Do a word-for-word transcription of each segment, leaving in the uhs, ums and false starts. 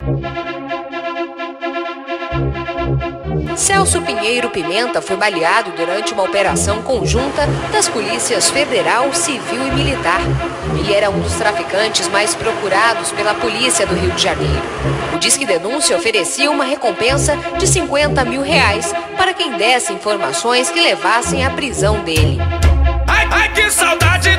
Celso Pinheiro Pimenta foi baleado durante uma operação conjunta das polícias federal, civil e militar. Ele era um dos traficantes mais procurados pela polícia do Rio de Janeiro. O Disque Denúncia oferecia uma recompensa de cinquenta mil reais para quem desse informações que levassem à prisão dele. Ai, ai, que saudade!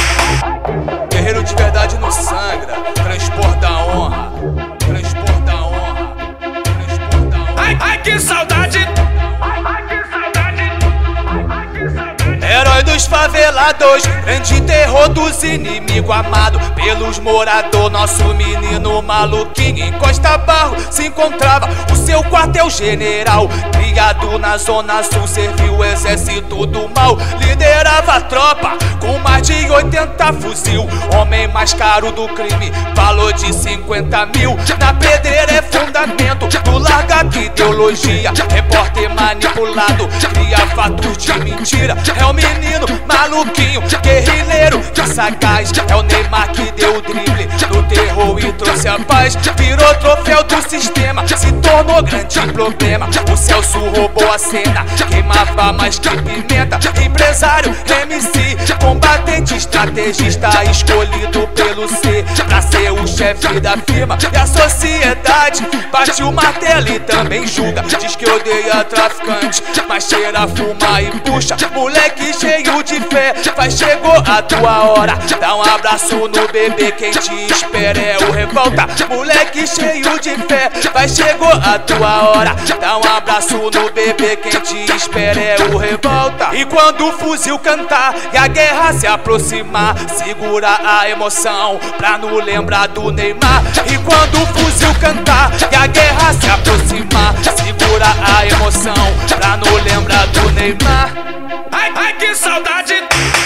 Guerreiro de verdade não sangra, transporta a honra, transporta a honra, transporta a honra. Ai, ai, que saudade! Ai, ai, que saudade! Ai, ai, que saudade! Herói dos favelados, grande terror dos inimigos, amado pelos moradores. Nosso menino maluquinho em Costa Barro se encontrava o seu quartel-general. Criado na zona sul, serviu o exército do mal. Liderava a tropa com mais de oitenta fuzil. Homem mais caro do crime, valor de cinquenta mil. Na pedreira é fundamento do larga de ideologia. Repórter manipulado, cria fatos de mentira. É o menino maluquinho, guerrilheiro que sagaz. É o Neymar que deu o drible no terror e trouxe a paz. Virou troféu do sistema, se tornou grande problema. O Celso roubou a cena, queimava mais que pimenta. Empresário, M C, combatente, estrategista, escolhido pelo C pra ser o chefe da firma. E a sociedade bate o martelo e também julga. Diz que odeia traficante, mas cheira, fuma e puxa. Moleque cheio de fé, vai, chegou a tua hora. Dá um abraço no bebê, quem te espera é o Revolta. Moleque cheio de fé, vai, chegou a tua hora. Dá um abraço no bebê, quem te espera é o Revolta. E quando o fuzil cantar e a guerra se aproximar, segura a emoção pra não lembrar do Neymar. E quando o fuzil cantar e a guerra se aproximar, segura a emoção pra não lembrar do Neymar. Ai, ai, que saudade!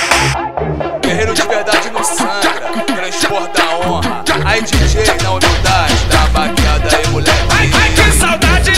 Guerreiro de verdade não sangra, transporta a honra. Aí D J na humildade, dá baqueada aí, moleque. Ai, ai, que saudade!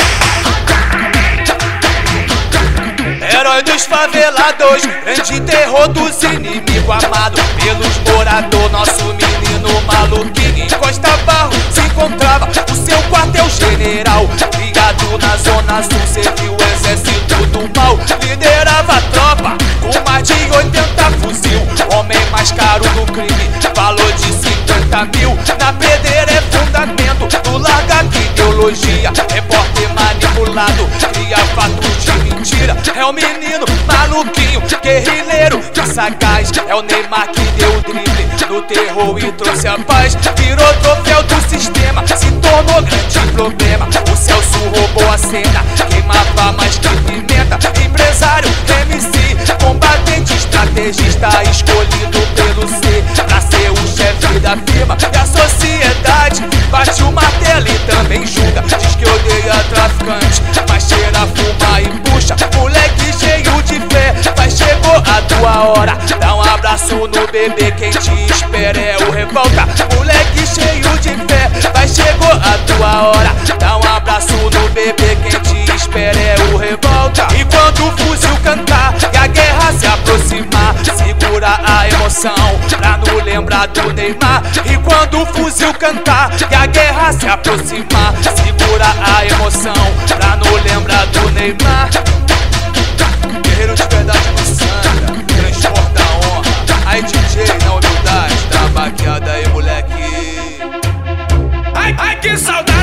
Herói dos favelados, grande terror dos inimigos, amado pelos moradores. Nosso menino maluquinho em Costa Barro se encontrava o seu quartel-general. Criado na zona sul, serviu o exército do mal. Liderava a tropa com mais de oitenta fuzil. Homem mais caro do crime, valor de cinquenta mil. Na pedreira é fundamento do larga de ideologia. Repórter manipulado, cria fatos de mentira. É o menino maluquinho, guerrilheiro que sagaz. É o Neymar que deu o drible no terror e trouxe a paz. Virou troféu do sistema, se tornou grande problema. O Celso roubou a cena, queimava mais que pimenta. Empresário, M C, combatente, estrategista, escolhido pelo C pra ser o chefe da firma. E a sociedade bate o martelo e também julga. Diz que odeia traficante, mas cheira, fuma e puxa. Moleque cheio de fé, vai, chegou a tua hora. Dá um abraço no bebê, quem te espera é o Revolta. Moleque cheio de fé, vai, chegou a tua hora. Dá um abraço no bebê, quem te espera é o Revolta. E quando o fuzil cantar e a guerra se aproximar, segura a emoção pra não lembrar do Neymar. E quando o fuzil cantar e a guerra se aproximar, segura a emoção pra não lembrar do Neymar. Guerreiro de verdade não sangra, transporta a honra. Aí D J na humildade, dá baqueada aí, moleque. Ai, ai, que saudade!